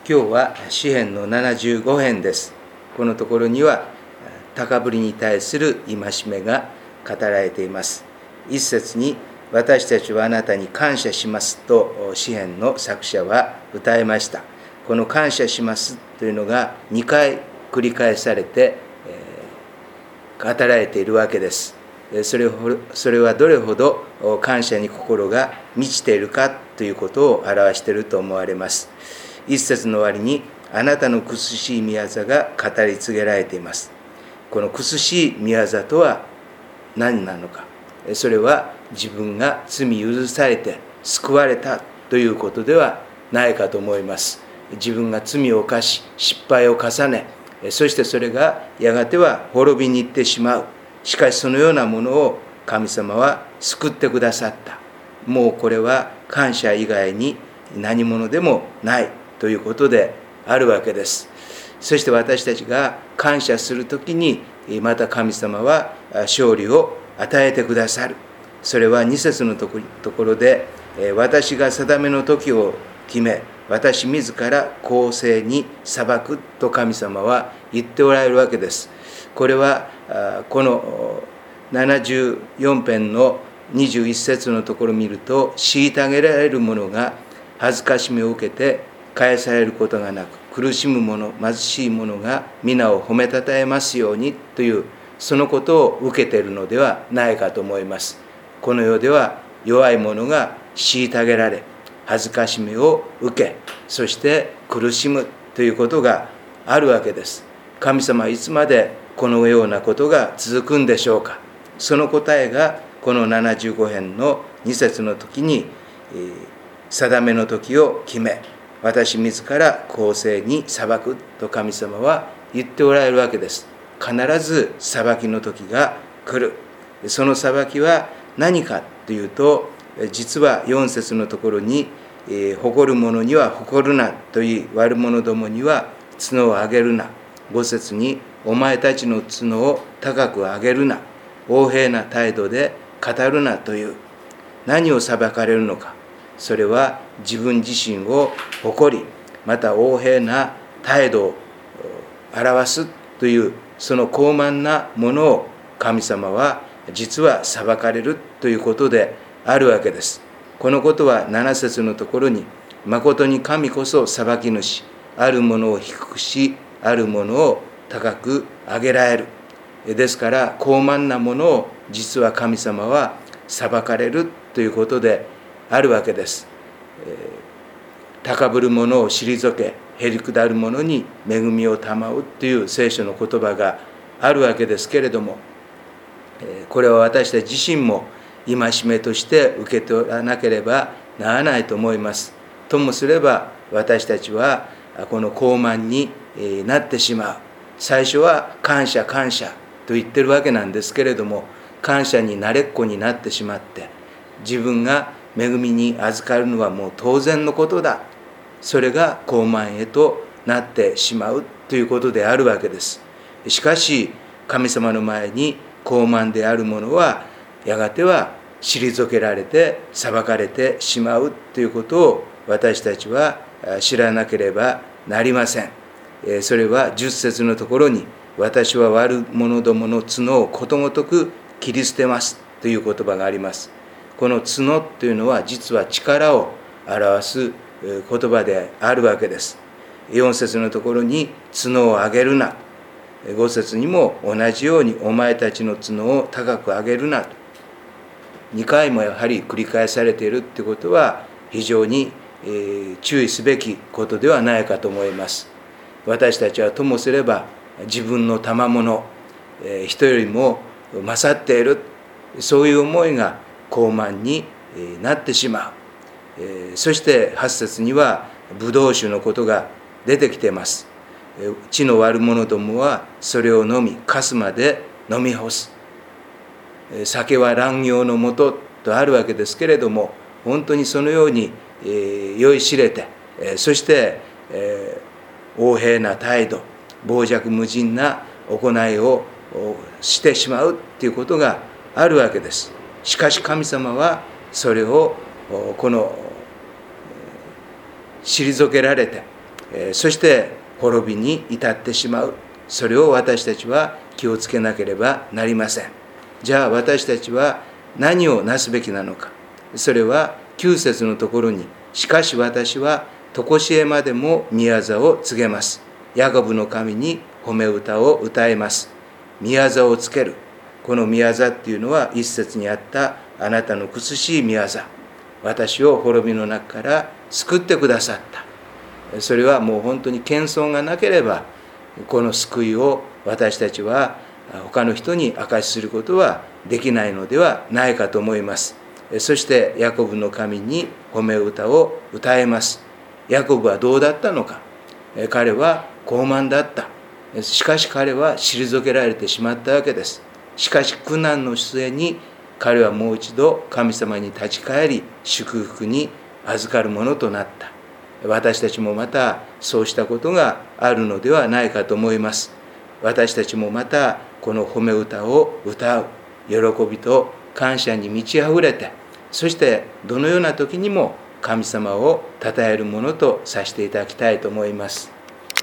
今日は詩編の75編です。このところには高ぶりに対する戒めが語られています。一節に私たちはあなたに感謝しますと詩編の作者は歌いました。この感謝しますというのが2回繰り返されて語られているわけです。それはどれほど感謝に心が満ちているかということを表していると思われます。一節の終わりにあなたの苦しい御業が語り継げられています。この苦しい御業とは何なのか。それは自分が罪許されて救われたということではないかと思います。自分が罪を犯し失敗を重ね、そしてそれがやがては滅びに行ってしまう。しかしそのようなものを神様は救ってくださった。もうこれは感謝以外に何者でもないということであるわけです。そして私たちが感謝するときにまた神様は勝利を与えてくださる。それは2節のところで私が定めの時を決め私自ら公正に裁くと神様は言っておられるわけです。これはこの74編の21節のところを見ると、虐げられる者が恥ずかしめを受けて返されることがなく、苦しむ者貧しい者が皆を褒めたたえますようにというそのことを受けているのではないかと思います。この世では弱い者が虐げられ恥ずかしめを受け、そして苦しむということがあるわけです。神様はいつまでこのようなことが続くんでしょうか。その答えがこの75編の2節の時に定めの時を決め私自ら公正に裁くと神様は言っておられるわけです。必ず裁きの時が来る。その裁きは何かというと、実は4節のところに誇る者には誇るなと言い悪者どもには角を上げるな。5節にお前たちの角を高く上げるな。横柄な態度で語るなという。何を裁かれるのか。それは自分自身を誇り、また横柄な態度を表すというその高慢なものを神様は実は裁かれるということであるわけです。このことは7節のところに、誠に神こそ裁き主、あるものを低くし、あるものを高く上げられる。ですから高慢なものを実は神様は裁かれるということであるわけです。高ぶる者を退け、へりくだる者に恵みを賜うという聖書の言葉があるわけですけれども、これは私たち自身も戒めとして受け取らなければならないと思います。ともすれば私たちはこの高慢になってしまう。最初は感謝感謝と言ってるわけなんですけれども、感謝に慣れっこになってしまって、自分が恵みに預かるのはもう当然のことだ。それが高慢へとなってしまうということであるわけです。しかし神様の前に高慢である者はやがては退けられて裁かれてしまうということを私たちは知らなければなりません。それは10節のところに、私は悪者どもの角をことごとく切り捨てますという言葉があります。この角というのは実は力を表す言葉であるわけです。4節のところに角を上げるな。5節にも同じようにお前たちの角を高く上げるなと2回もやはり繰り返されているということは非常に注意すべきことではないかと思います。私たちはともすれば自分の賜物、人よりも勝っている、そういう思いが高慢になってしまう。そして8節にはブドウ酒のことが出てきています。地の悪者どもはそれを飲みかすまで飲み干す。酒は乱業のもととあるわけですけれども、本当にそのように酔いしれて、そして横柄な態度、傍若無人な行いをしてしまうということがあるわけです。しかし神様はそれをこの退けられてそして滅びに至ってしまう。それを私たちは気をつけなければなりません。じゃあ私たちは何をなすべきなのか。それは9節のところに、しかし私は常しえまでも宮座を告げます。ヤコブの神に褒め歌を歌います。宮座をつける。この宮座っていうのは一節にあったあなたの苦しい宮座。私を滅びの中から救ってくださった。それはもう本当に謙遜がなければ、この救いを私たちは他の人に明かしすることはできないのではないかと思います。そしてヤコブの神に褒め歌を歌えます。ヤコブはどうだったのか。彼は傲慢だった。しかし彼は退けられてしまったわけです。しかし苦難の末に彼はもう一度神様に立ち返り、祝福に預かるものとなった。私たちもまたそうしたことがあるのではないかと思います。私たちもまたこの褒め歌を歌う喜びと感謝に満ち溢れて、そしてどのような時にも神様を称えるものとさせていただきたいと思います。